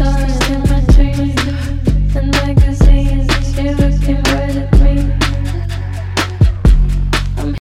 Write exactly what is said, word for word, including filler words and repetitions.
stars in my dreams. And magazines, you're looking right at me.